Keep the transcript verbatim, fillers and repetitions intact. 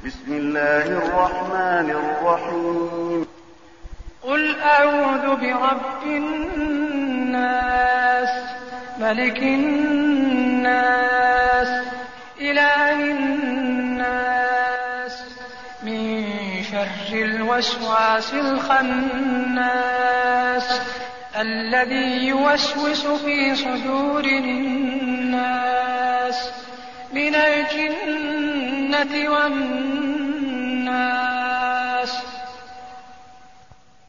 بسم الله الرحمن الرحيم قل أعوذ برب الناس ملك الناس إله الناس من شر الوسواس الخناس الذي يوسوس في صدور الناس من الجنة والناس.